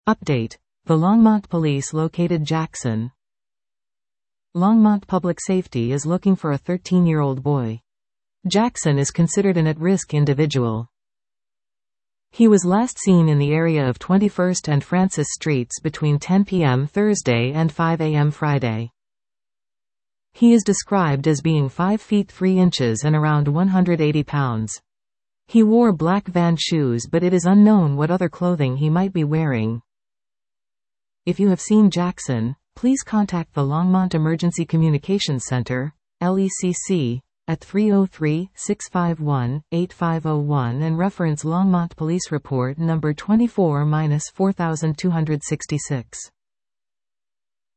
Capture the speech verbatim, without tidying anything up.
Update. The Longmont Police located Jackson. Longmont Public Safety is looking for a thirteen-year-old boy. Jackson is considered an at-risk individual. He was last seen in the area of twenty-first and Francis Streets between ten p m Thursday and five a m Friday. He is described as being five feet three inches and around one hundred eighty pounds. He wore black Vans shoes, but it is unknown what other clothing he might be wearing. If you have seen Jackson, please contact the Longmont Emergency Communications Center, L E C C, at three oh three, six five one, eight five oh one and reference Longmont Police Report number twenty-four dash four two six six.